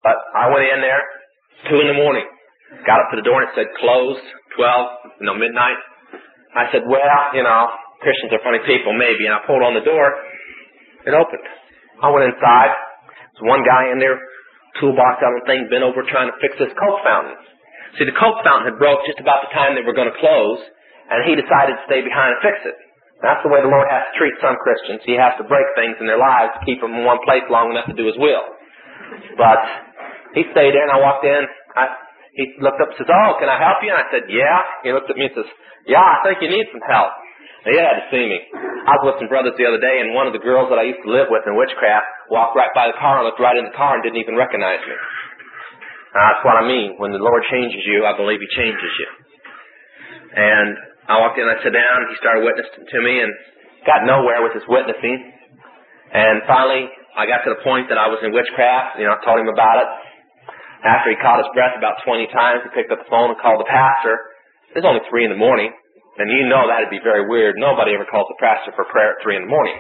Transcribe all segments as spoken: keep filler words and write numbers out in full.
But I went in there, two in the morning. Got up to the door and it said closed, twelve, you know, midnight. I said, well, you know, Christians are funny people, maybe. And I pulled on the door. It opened. I went inside. There's one guy in there, toolbox out and thing, bent over trying to fix this Coke fountain. See, the Coke fountain had broke just about the time they were going to close, and he decided to stay behind and fix it. That's the way the Lord has to treat some Christians. He has to break things in their lives to keep them in one place long enough to do His will. But he stayed there, and I walked in. I, he looked up and says, oh, can I help you? And I said, yeah. He looked at me and says, yeah, I think you need some help. Now, he had to see me. I was with some brothers the other day, and one of the girls that I used to live with in witchcraft walked right by the car and looked right in the car and didn't even recognize me. Now, that's what I mean. When the Lord changes you, I believe He changes you. And I walked in, I sat down, he started witnessing to me and got nowhere with his witnessing. And finally, I got to the point that I was in witchcraft. You know, I told him about it. After he caught his breath about twenty times, he picked up the phone and called the pastor. It was only three in the morning. And you know that would be very weird. Nobody ever calls the pastor for prayer at three in the morning.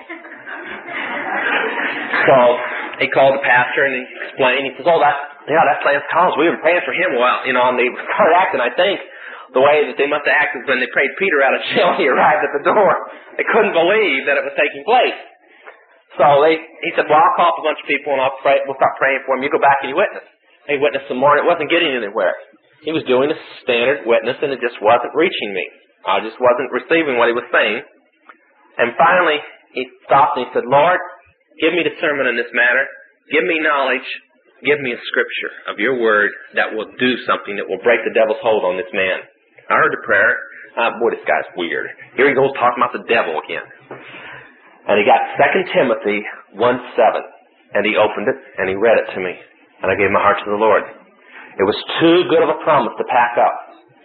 So he called the pastor and he explained. He says, oh, that's, yeah, that's Lance Collins. We've been praying for him a while. You know, and they started acting, I think, the way that they must have acted when they prayed Peter out of jail and he arrived at the door. They couldn't believe that it was taking place. So they, he said, well, I'll call up a bunch of people and I'll pray, we'll start praying for him. You go back and you witness. And he witnessed some more and it wasn't getting anywhere. He was doing a standard witness and it just wasn't reaching me. I just wasn't receiving what he was saying. And finally, he stopped and he said, Lord, give me discernment in this matter. Give me knowledge. Give me a scripture of your word that will do something that will break the devil's hold on this man. I heard the prayer. Uh, boy, this guy's weird. Here he goes talking about the devil again. And he got Second Timothy one seven. And he opened it and he read it to me. And I gave my heart to the Lord. It was too good of a promise to pack up.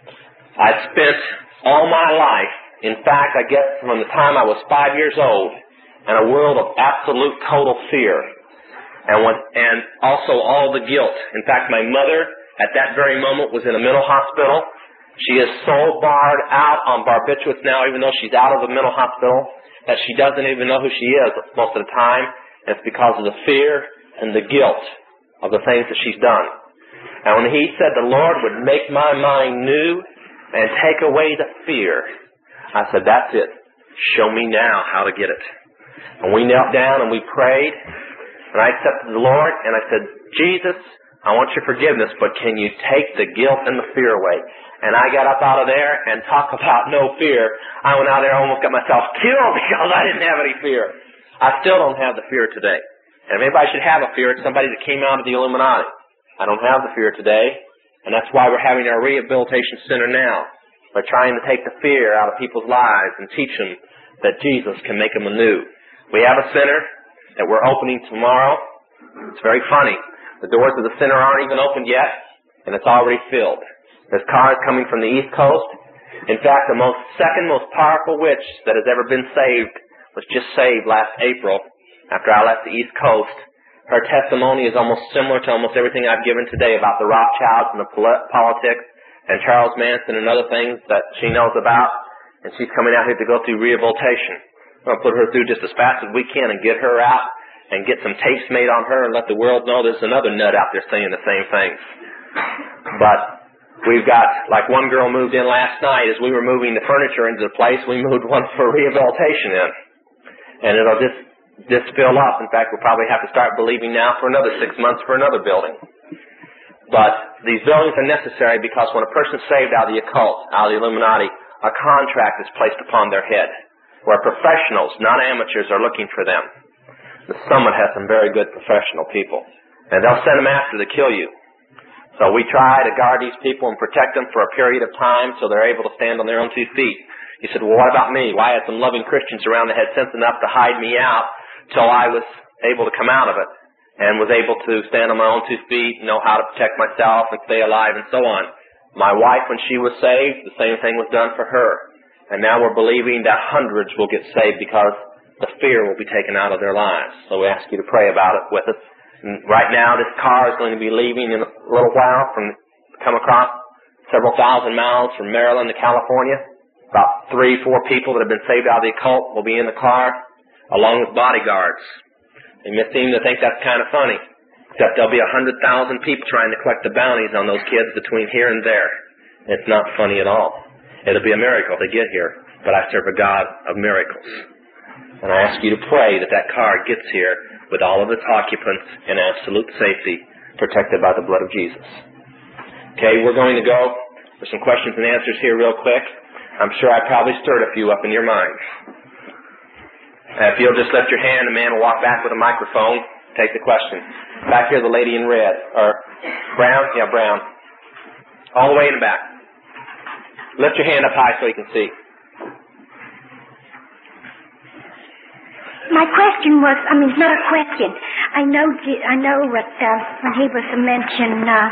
I'd spent all my life, in fact, I guess from the time I was five years old, in a world of absolute total fear. And, when, and also all the guilt. In fact, my mother, at that very moment, was in a mental hospital. She is so barred out on barbiturates now, even though she's out of the mental hospital, that she doesn't even know who she is most of the time. And it's because of the fear and the guilt of the things that she's done. And when he said the Lord would make my mind new and take away the fear, I said, that's it. Show me now how to get it. And we knelt down and we prayed. And I accepted the Lord and I said, Jesus, I want your forgiveness, but can you take the guilt and the fear away? And I got up out of there and talk about no fear. I went out there and almost got myself killed because I didn't have any fear. I still don't have the fear today. And if anybody should have a fear, it's somebody that came out of the Illuminati. I don't have the fear today. And that's why we're having our rehabilitation center now. We're trying to take the fear out of people's lives and teach them that Jesus can make them anew. We have a center that we're opening tomorrow. It's very funny. The doors of the center aren't even opened yet, and it's already filled. There's cars coming from the East Coast. In fact, the most second most powerful witch that has ever been saved was just saved last April after I left the East Coast. Her testimony is almost similar to almost everything I've given today about the Rothschilds and the politics and Charles Manson and other things that she knows about. And she's coming out here to go through rehabilitation. We're going to put her through just as fast as we can and get her out and get some tapes made on her and let the world know there's another nut out there saying the same thing. But we've got, like one girl moved in last night. As we were moving the furniture into the place, we moved one for rehabilitation in. And it'll just Just fill up. In fact, we'll probably have to start believing now for another six months for another building. But these buildings are necessary because when a person's saved out of the occult, out of the Illuminati, a contract is placed upon their head where professionals, not amateurs, are looking for them. The Summit has some very good professional people. And they'll send them after to kill you. So we try to guard these people and protect them for a period of time so they're able to stand on their own two feet. You said, well, what about me? Well, I had some loving Christians around that had sense enough to hide me out till I was able to come out of it and was able to stand on my own two feet, know how to protect myself and stay alive and so on. My wife, when she was saved, the same thing was done for her. And now we're believing that hundreds will get saved because the fear will be taken out of their lives. So we ask you to pray about it with us. And right now, this car is going to be leaving in a little while from come across several thousand miles from Maryland to California. About three, four people that have been saved out of the occult will be in the car, along with bodyguards. They may seem to think that's kind of funny. Except there'll be a hundred thousand people trying to collect the bounties on those kids between here and there. It's not funny at all. It'll be a miracle if they get here, but I serve a God of miracles. And I ask you to pray that that car gets here with all of its occupants in absolute safety, protected by the blood of Jesus. Okay, we're going to go for some questions and answers here real quick. I'm sure I probably stirred a few up in your minds. Uh, if you'll just lift your hand, a man will walk back with a microphone, take the question. Back here, the lady in red. Or brown? Yeah, brown. All the way in the back. Lift your hand up high so you can see. My question was, I mean, it's not a question. I know, I know what, uh, when he was mentioning uh,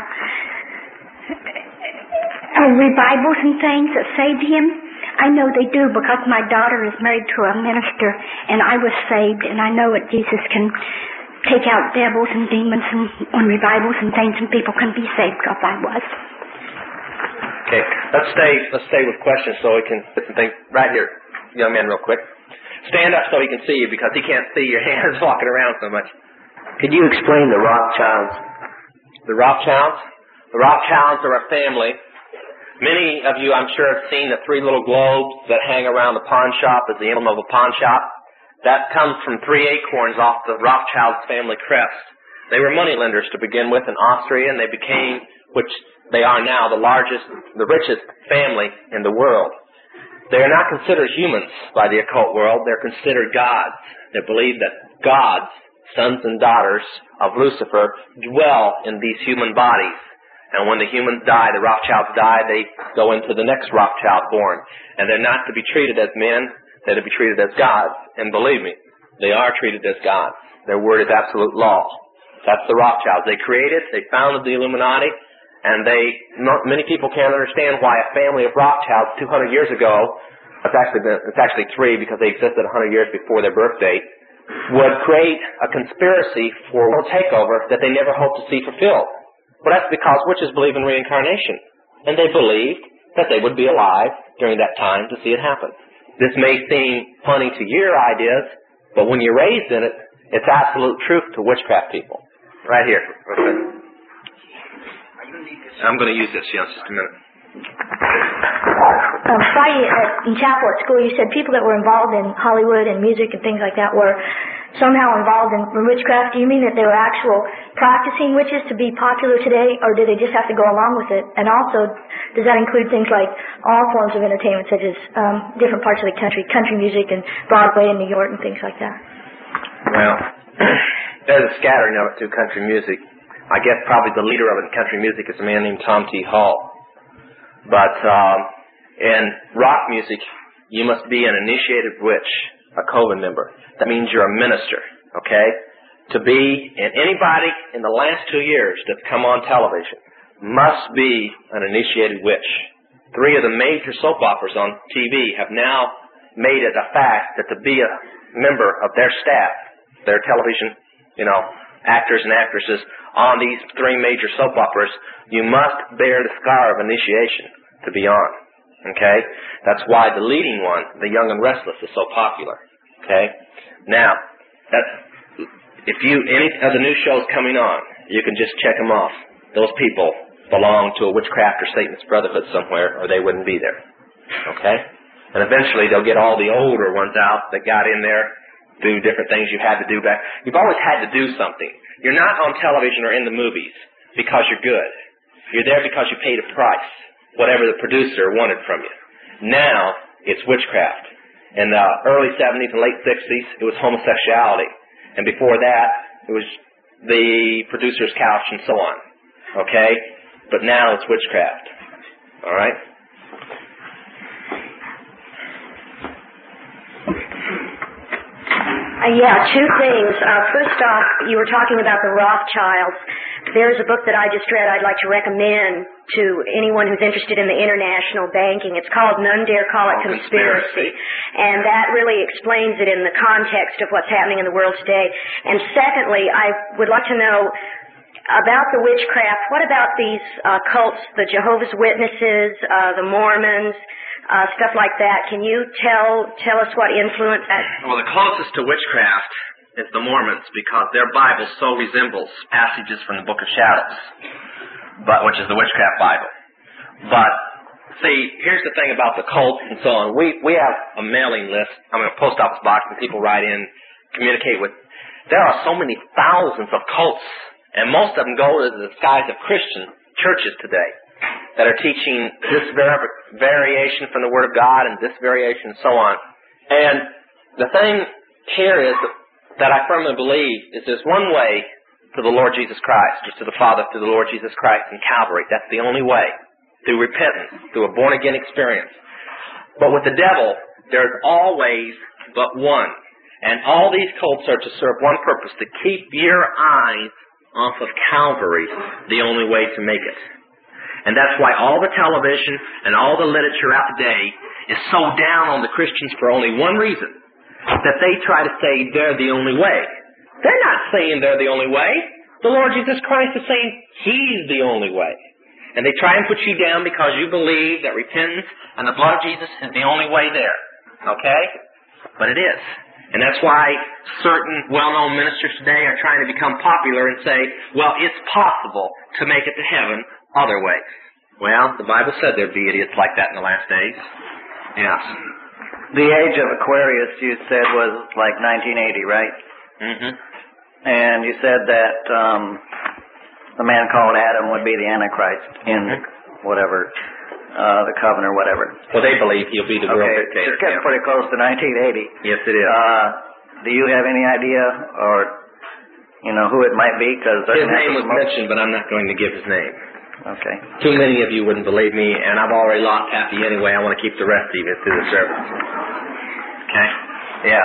uh, revivals and things that saved him, I know they do because my daughter is married to a minister, and I was saved, and I know that Jesus can take out devils and demons and on revivals and things, and people can be saved because I was. Okay, let's stay, let's stay with questions so we can get some things right here, young man, real quick. Stand up so he can see you because he can't see your hands walking around so much. Could you explain the Rothschilds? The Rothschilds? The Rothschilds are a family. Many of you, I'm sure, have seen the three little globes that hang around the pawn shop as the emblem of a pawn shop. That comes from three acorns off the Rothschilds family crest. They were moneylenders to begin with in Austria, and they became, which they are now, the largest, the richest family in the world. They are not considered humans by the occult world. They're considered gods. They believe that gods, sons and daughters of Lucifer, dwell in these human bodies. And when the humans die, the Rothschilds die, they go into the next Rothschild born. And they're not to be treated as men. They're to be treated as gods. And believe me, they are treated as gods. Their word is absolute law. That's the Rothschilds. They created, they founded the Illuminati. And they, not, many people can't understand why a family of Rothschilds two hundred years ago, it's actually been, it's actually three because they existed one hundred years before their birth date, would create a conspiracy for a world takeover that they never hoped to see fulfilled. Well, that's because witches believe in reincarnation. And they believed that they would be alive during that time to see it happen. This may seem funny to your ideas, but when you're raised in it, it's absolute truth to witchcraft people. Right here. I'm going to use this, yeah, just a minute. Um, Friday at, in chapel at school, you said people that were involved in Hollywood and music and things like that were somehow involved in witchcraft. Do you mean that they were actual practicing witches to be popular today, or did they just have to go along with it? And also, does that include things like all forms of entertainment, such as um, different parts of the country, country music and Broadway and New York and things like that? Well, there's a scattering of it through country music. I guess probably the leader of it in country music is a man named Tom T. Hall. But um, in rock music, you must be an initiated witch, a coven member. That means you're a minister, okay? To be, and anybody in the last two years that's come on television must be an initiated witch. Three of the major soap operas on T V have now made it a fact that to be a member of their staff, their television, you know, actors and actresses on these three major soap operas, you must bear the scar of initiation to be on. Okay? That's why the leading one, The Young and Restless, is so popular. Okay? Now, that's, if you, any of the new shows coming on, you can just check them off. Those people belong to a witchcraft or Satanist brotherhood somewhere, or they wouldn't be there. Okay? And eventually they'll get all the older ones out that got in there, do different things you had to do back. You've always had to do something. You're not on television or in the movies because you're good. You're there because you paid a price, whatever the producer wanted from you. Now, it's witchcraft. In the early seventies and late sixties, it was homosexuality. And before that, it was the producer's couch and so on. Okay? But now it's witchcraft. All right? Uh, yeah, two things. Uh, first off, you were talking about the Rothschilds. There's a book that I just read I'd like to recommend to anyone who's interested in the international banking. It's called None Dare Call It Conspiracy. And that really explains it in the context of what's happening in the world today. And secondly, I would like to know about the witchcraft. What about these uh, cults, the Jehovah's Witnesses, uh, the Mormons, Uh, stuff like that. Can you tell tell us what influence that? Well, the closest to witchcraft is the Mormons, because their Bible so resembles passages from the Book of Shadows, but which is the witchcraft Bible. But see, here's the thing about the cults and so on. We we have a mailing list. I mean, a post office box, and people write in, communicate with. There are so many thousands of cults, and most of them go to the disguise of Christian churches today that are teaching this var- variation from the Word of God and this variation and so on. And the thing here is that I firmly believe is there's one way to the Lord Jesus Christ, or to the Father through the Lord Jesus Christ in Calvary. That's the only way. Through repentance, through a born-again experience. But with the devil, there's always but one. And all these cults are to serve one purpose, to keep your eyes off of Calvary, the only way to make it. And that's why all the television and all the literature out today is so down on the Christians for only one reason, that they try to say they're the only way. They're not saying they're the only way. The Lord Jesus Christ is saying He's the only way. And they try and put you down because you believe that repentance and the blood of Jesus is the only way there. Okay? But it is. And that's why certain well-known ministers today are trying to become popular and say, well, it's possible to make it to heaven other ways. Well, the Bible said there'd be idiots like that in the last days. Yes. The age of Aquarius, you said, was like nineteen eighty, right? Mm-hmm. And you said that um, the man called Adam would be the Antichrist in mm-hmm. whatever, uh, the covenant or whatever. Well, they believe he'll be the world okay, dictator. It's getting yeah. pretty close to nineteen eighty. Yes, it is. Uh, do you have any idea, or, you know, who it might be? Cause his name was mentioned, but I'm not going to give his name. Okay. Too many of you wouldn't believe me, and I've already lost half of you anyway. I want to keep the rest of you through the service. Okay? Yeah.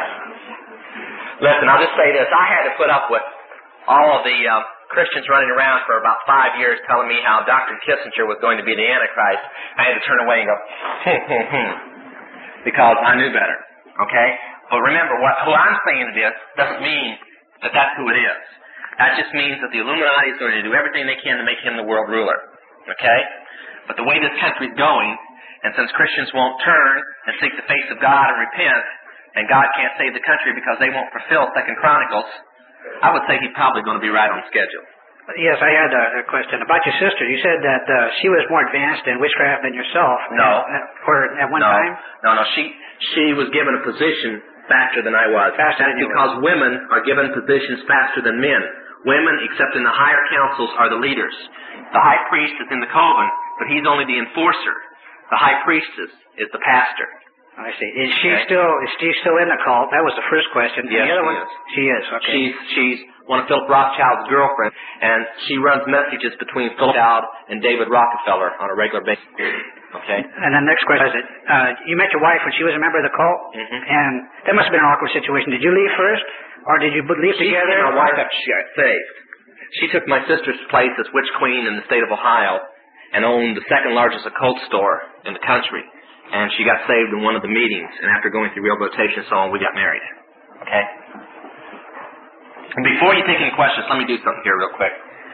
Listen, I'll just say this. I had to put up with all of the uh, Christians running around for about five years telling me how Doctor Kissinger was going to be the Antichrist. I had to turn away and go, hmm, hmm, hmm, because I knew better. Okay? But remember, what, who I'm saying it is doesn't mean that that's who it is. That just means that the Illuminati is going to do everything they can to make him the world ruler. Okay? But the way this country's going, and since Christians won't turn and seek the face of God and repent, and God can't save the country because they won't fulfill Second Chronicles, I would say he's probably going to be right on schedule. Yes, I had a, a question about your sister. You said that uh, she was more advanced in witchcraft than yourself. No. Uh, or at one no. time? No, no. She she was given a position faster than I was. Faster That's than you because were. women are given positions faster than men. Women, except in the higher councils, are the leaders. The high priest is in the coven, but he's only the enforcer. The high priestess is the pastor. I see. Is she Okay. still is she still in the cult? That was the first question. Yes, the other she one, is. She is. Okay. She's she's one of Philip Rothschild's girlfriends, and she runs messages between Philip Rothschild and David Rockefeller on a regular basis. Okay. And the next question is, uh, you met your wife when she was a member of the cult, Mhm. and that must have been an awkward situation. Did you leave first, or did you leave She together? became my wife after she got saved. She took my sister's place as witch queen in the state of Ohio and owned the second largest occult store in the country. And she got saved in one of the meetings, and after going through rehabilitation and so on, we got married. Okay? And before you take any questions, let me do something here real quick.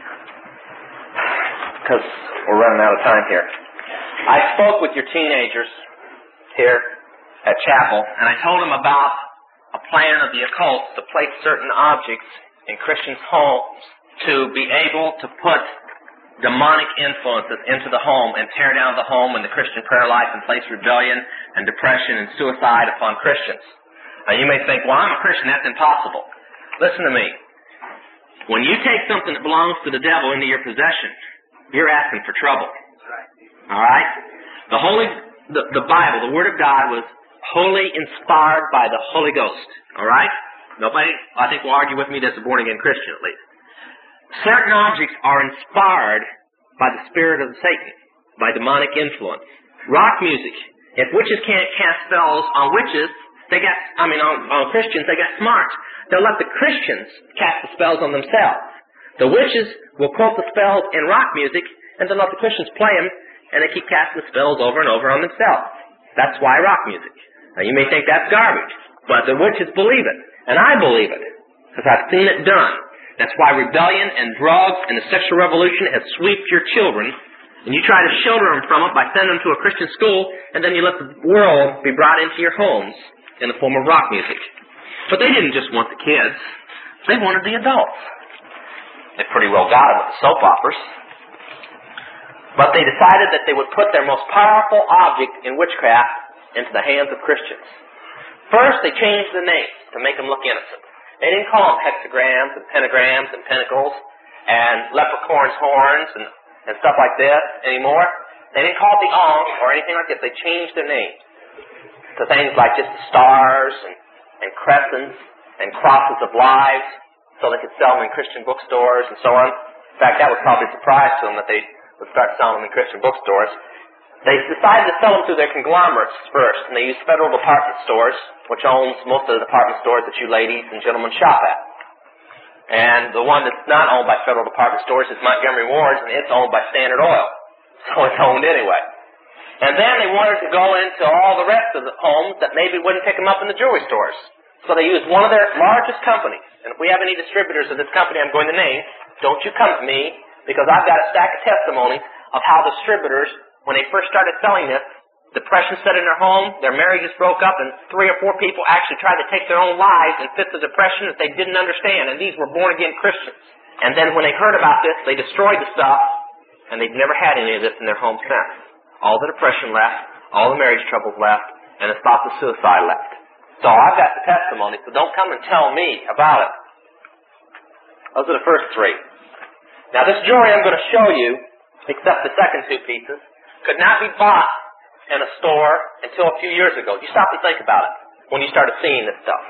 Because we're running out of time here. I spoke with your teenagers here at chapel, and I told them about a plan of the occult to place certain objects in Christians' homes to be able to put demonic influences into the home and tear down the home and the Christian prayer life and place rebellion and depression and suicide upon Christians. Now you may think, well, I'm a Christian, that's impossible. Listen to me. When you take something that belongs to the devil into your possession, you're asking for trouble. All right? The Holy, the, the Bible, the Word of God was wholly inspired by the Holy Ghost. All right? Nobody, I think, will argue with me that's a born-again Christian at least. Certain objects are inspired by the spirit of Satan, by demonic influence. Rock music. If witches can't cast spells on witches, they got, I mean, on, on Christians, they got smart. They'll let the Christians cast the spells on themselves. The witches will quote the spells in rock music, and then let the Christians play them, and they keep casting the spells over and over on themselves. That's why rock music. Now, you may think that's garbage, but the witches believe it, and I believe it, because I've seen it done. That's why rebellion and drugs and the sexual revolution has swept your children, and you try to shelter them from it by sending them to a Christian school, and then you let the world be brought into your homes in the form of rock music. But they didn't just want the kids. They wanted the adults. They pretty well got them with the soap operas. But they decided that they would put their most powerful object in witchcraft into the hands of Christians. First, they changed the names to make them look innocent. They didn't call them hexagrams and pentagrams and pentacles and leprechaun's horns and, and stuff like this anymore. They didn't call it the Ankh or anything like this. They changed their names to things like just stars and, and crescents and crosses of lives so they could sell them in Christian bookstores and so on. In fact, that was probably a surprise to them that they would start selling them in Christian bookstores. They decided to sell them through their conglomerates first, and they used Federal Department Stores, which owns most of the department stores that you ladies and gentlemen shop at. And the one that's not owned by Federal Department Stores is Montgomery Ward's, and it's owned by Standard Oil. So it's owned anyway. And then they wanted to go into all the rest of the homes that maybe wouldn't pick them up in the jewelry stores. So they used one of their largest companies. And if we have any distributors of this company I'm going to name, don't you come to me, because I've got a stack of testimonies of how distributors, when they first started selling this, depression set in their home, their marriages broke up, and three or four people actually tried to take their own lives in fits of depression that they didn't understand. And these were born-again Christians. And then when they heard about this, they destroyed the stuff, and they've never had any of this in their home since. All the depression left, all the marriage troubles left, and the thoughts of suicide left. So I've got the testimony, so don't come and tell me about it. Those are the first three. Now this jewelry I'm going to show you, except the second two pieces, could not be bought in a store until a few years ago. You stop and think about it when you started seeing this stuff.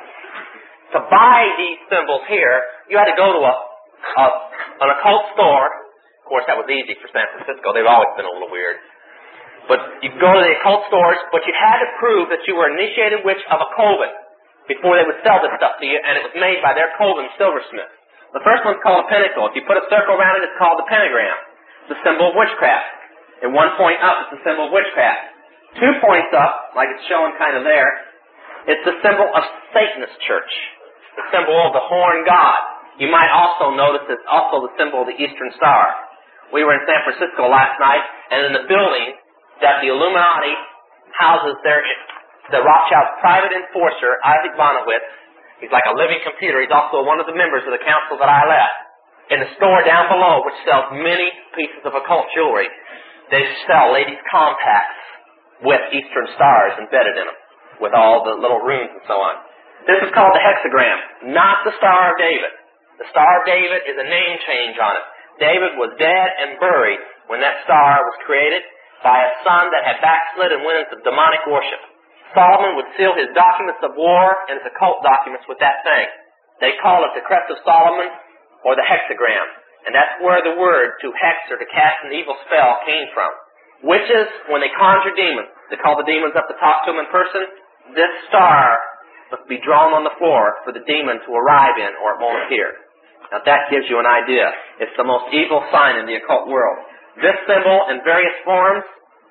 To buy these symbols here, you had to go to a, a an occult store. Of course, that was easy for San Francisco. They've always been a little weird. But you go to the occult stores, but you had to prove that you were an initiated witch of a coven before they would sell this stuff to you, and it was made by their coven silversmith. The first one's called a pentacle. If you put a circle around it, it's called the pentagram. It's the symbol of witchcraft. At one point up, it's the symbol of witchcraft. Two points up, like it's showing kind of there, it's the symbol of Satanist church, the symbol of the horn god. You might also notice it's also the symbol of the Eastern Star. We were in San Francisco last night, and in the building that the Illuminati houses their, the Rothschild's private enforcer, Isaac Bonowitz, he's like a living computer. He's also one of the members of the council that I led. In the store down below, which sells many pieces of occult jewelry, they sell ladies' compacts with Eastern stars embedded in them, with all the little runes and so on. This is called the hexagram, not the Star of David. The Star of David is a name change on it. David was dead and buried when that star was created by a son that had backslid and went into demonic worship. Solomon would seal his documents of war and his occult documents with that thing. They call it the Crest of Solomon or the hexagram. And that's where the word to hex or to cast an evil spell came from. Witches, when they conjure demons, they call the demons up to talk to them in person. This star must be drawn on the floor for the demon to arrive in or it won't appear. Now that gives you an idea. It's the most evil sign in the occult world. This symbol in various forms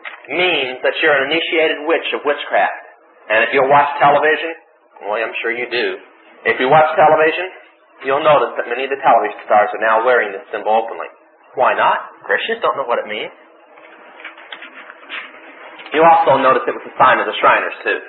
means that you're an initiated witch of witchcraft. And if you'll watch television, well, I'm sure you do. If you watch television, you'll notice that many of the television stars are now wearing this symbol openly. Why not? Christians don't know what it means. You also notice it was a sign of the Shriners, too.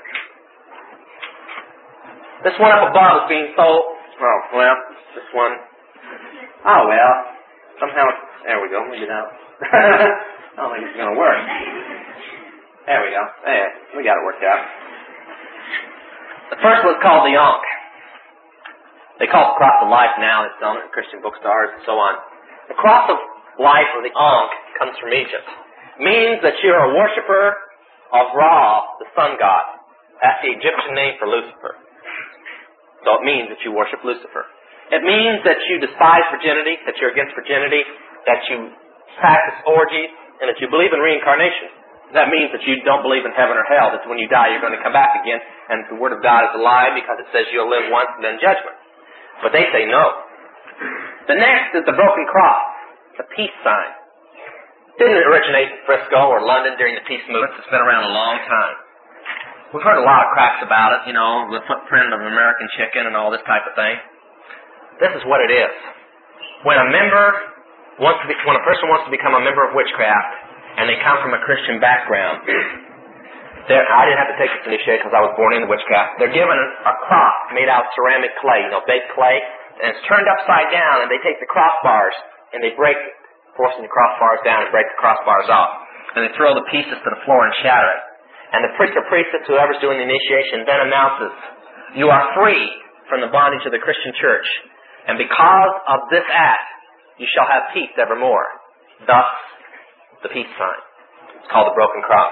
This one up above is being sold. Oh, well, this one. Oh, well. Somehow, there we go. Let me get out. I don't think it's going to work. There we go. There, we got it worked out. The first one's called the Ankh. They call it the Cross of Life now. It's on it in Christian bookstores and so on. The Cross of Life, or the Ankh, comes from Egypt. It means that you're a worshiper of Ra, the sun god. That's the Egyptian name for Lucifer. So it means that you worship Lucifer. It means that you despise virginity, that you're against virginity, that you practice orgies, and that you believe in reincarnation. That means that you don't believe in heaven or hell, that when you die you're going to come back again, and the Word of God is a lie because it says you'll live once and then judgment. But they say no. The next is the broken cross, the peace sign. It didn't originate in Frisco or London during the peace movements. It's been around a long time. We've heard a lot of cracks about it, you know, the footprint of American chicken and all this type of thing. This is what it is. When a member wants to be, when a person wants to become a member of witchcraft, and they come from a Christian background, I didn't have to take this initiation because I was born into witchcraft. They're given a cross made out of ceramic clay, you know, baked clay, and it's turned upside down, and they take the crossbars and they break it, forcing the crossbars down and break the crossbars off. And they throw the pieces to the floor and shatter it. And the priest or priestess, whoever's doing the initiation, then announces, "You are free from the bondage of the Christian church. And because of this act, you shall have peace evermore." Thus, the peace sign. It's called the broken cross.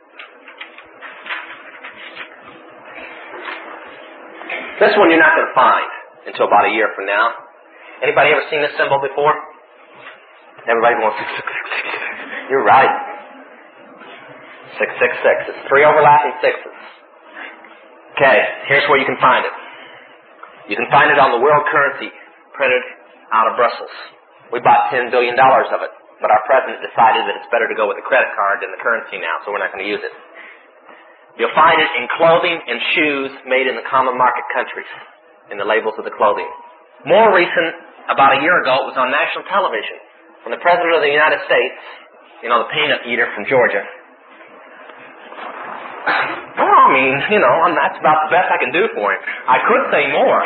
This one you're not going to find until about a year from now. Anybody ever seen this symbol before? Everybody going, six, six, six, six. You're right. six six six. It's three overlapping sixes. Okay, here's where you can find it. You can find it on the world currency printed out of Brussels. We bought ten billion dollars of it, but our president decided that it's better to go with a credit card than the currency now, so we're not going to use it. You'll find it in clothing and shoes made in the common market countries, in the labels of the clothing. More recent, about a year ago, it was on national television, when the President of the United States, you know, the peanut eater from Georgia, well, I mean, you know, that's about the best I can do for him. I could say more.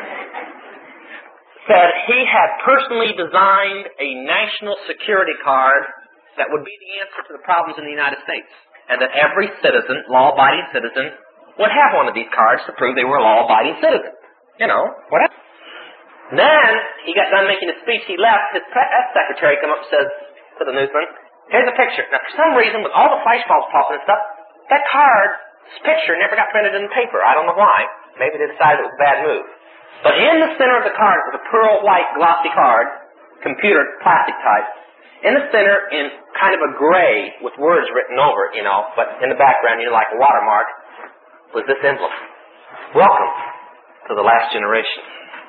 Said he had personally designed a national security card that would be the answer to the problems in the United States. And that every citizen, law-abiding citizen, would have one of these cards to prove they were a law-abiding citizen. You know, whatever. Then, he got done making his speech, he left, his press secretary come up and says to the newsman, "Here's a picture." Now, for some reason, with all the flash bulbs popping and stuff, that card's picture never got printed in the paper. I don't know why. Maybe they decided it was a bad move. But in the center of the card was a pearl white glossy card, computer plastic type. In the center, in kind of a gray with words written over it, you know, but in the background, you know, like a watermark, was this emblem. "Welcome to the last generation."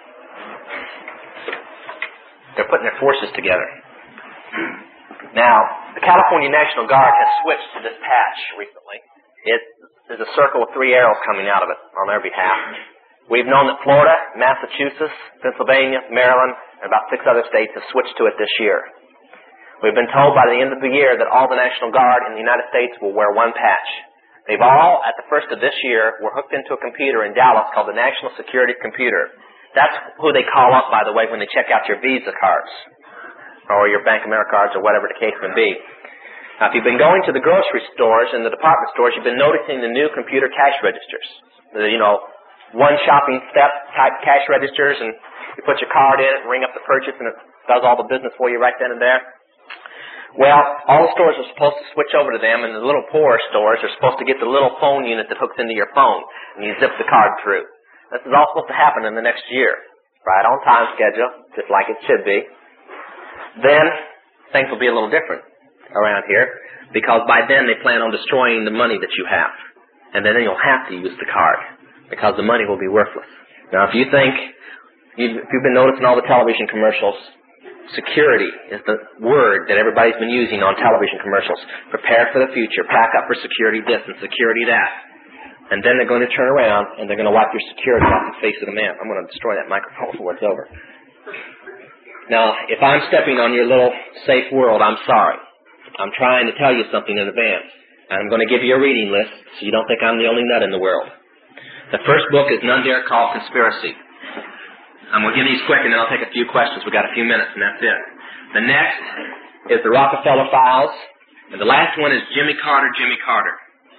They're putting their forces together. Now, the California National Guard has switched to this patch recently. It is a circle with three arrows coming out of it on their behalf. We've known that Florida, Massachusetts, Pennsylvania, Maryland, and about six other states have switched to it this year. We've been told by the end of the year that all the National Guard in the United States will wear one patch. They've all, at the first of this year, were hooked into a computer in Dallas called the National Security Computer. That's who they call up, by the way, when they check out your Visa cards or your Bank of America cards or whatever the case may be. Now, if you've been going to the grocery stores and the department stores, you've been noticing the new computer cash registers. The, you know, one shopping step type cash registers, and you put your card in it and ring up the purchase, and it does all the business for you right then and there. Well, all the stores are supposed to switch over to them, and the little poorer stores are supposed to get the little phone unit that hooks into your phone, and you zip the card through. This is all supposed to happen in the next year, right on time schedule, just like it should be. Then, things will be a little different around here, because by then they plan on destroying the money that you have. And then you'll have to use the card, because the money will be worthless. Now, if you think, you've, if you've been noticing all the television commercials, security is the word that everybody's been using on television commercials. Prepare for the future, pack up for security this and security that. And then they're going to turn around and they're going to wipe your security off the face of the map. I'm going to destroy that microphone before it's over. Now, if I'm stepping on your little safe world, I'm sorry. I'm trying to tell you something in advance. And I'm going to give you a reading list so you don't think I'm the only nut in the world. The first book is None Dare Call Conspiracy. I'm going to give these quick and then I'll take a few questions. We've got a few minutes and that's it. The next is the Rockefeller Files. And the last one is Jimmy Carter, Jimmy Carter.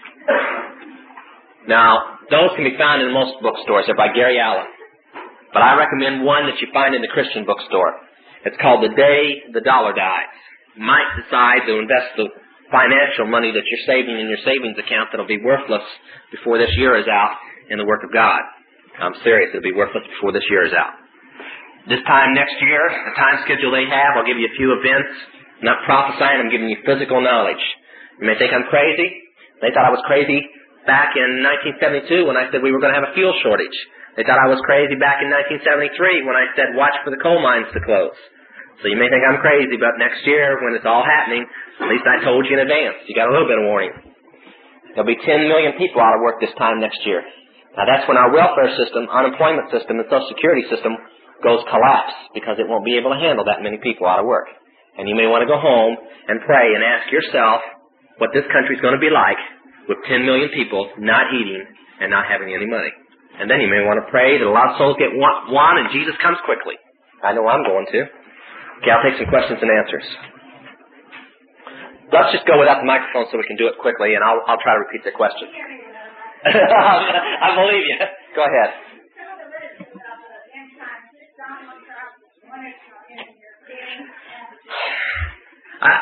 Now, those can be found in most bookstores. They're by Gary Allen. But I recommend one that you find in the Christian bookstore. It's called The Day the Dollar Dies. You might decide to invest the financial money that you're saving in your savings account that'll be worthless before this year is out in the work of God. I'm serious. It'll be worthless before this year is out. This time next year, the time schedule they have, I'll give you a few events. I'm not prophesying. I'm giving you physical knowledge. You may think I'm crazy. They thought I was crazy back in nineteen seventy-two when I said we were going to have a fuel shortage. They thought I was crazy back in nineteen seventy-three when I said watch for the coal mines to close. So you may think I'm crazy, but next year when it's all happening, at least I told you in advance. You got a little bit of warning. There'll be ten million people out of work this time next year. Now that's when our welfare system, unemployment system, and Social Security system goes collapse because it won't be able to handle that many people out of work. And you may want to go home and pray and ask yourself what this country's going to be like with ten million people not eating and not having any money. And then you may want to pray that a lot of souls get won, won and Jesus comes quickly. I know I'm going to. Okay, I'll take some questions and answers. Let's just go without the microphone so we can do it quickly, and I'll, I'll try to repeat the question. I believe you. Go ahead. I,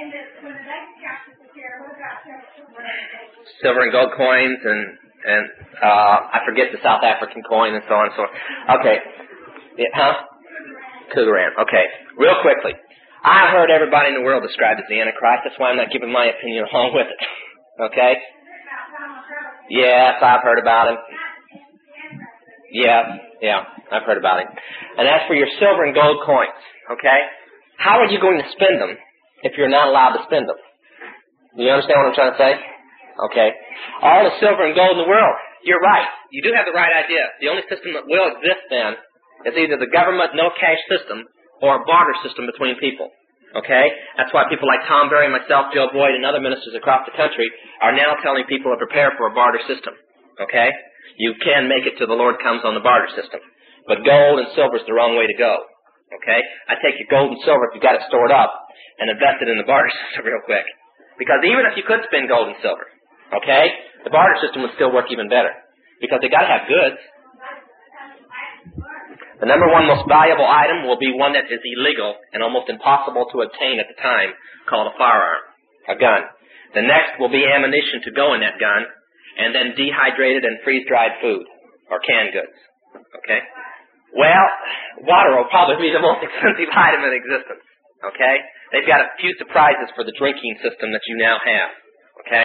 silver and gold coins, and and uh, I forget the South African coin, and so on and so on. Okay, yeah, huh? Cougaran. Okay, real quickly. I've heard everybody in the world described as the Antichrist. That's why I'm not giving my opinion along with it. Okay? Yes, I've heard about him. Yeah, yeah, I've heard about him. And as for your silver and gold coins, okay, how are you going to spend them if you're not allowed to spend them? Do you understand what I'm trying to say? Okay. All the silver and gold in the world, you're right. You do have the right idea. The only system that will exist then is either the government no-cash system or a barter system between people. Okay? That's why people like Tom Berry, myself, Joe Boyd, and other ministers across the country are now telling people to prepare for a barter system. Okay? You can make it till the Lord comes on the barter system. But gold and silver is the wrong way to go. Okay? I take your gold and silver if you've got it stored up and invest it in the barter system real quick. Because even if you could spend gold and silver, okay, the barter system would still work even better. Because they got to have goods. The number one most valuable item will be one that is illegal and almost impossible to obtain at the time, called a firearm, a gun. The next will be ammunition to go in that gun, and then dehydrated and freeze-dried food, or canned goods. Okay? Well, water will probably be the most expensive item in existence. Okay? They've got a few surprises for the drinking system that you now have. Okay?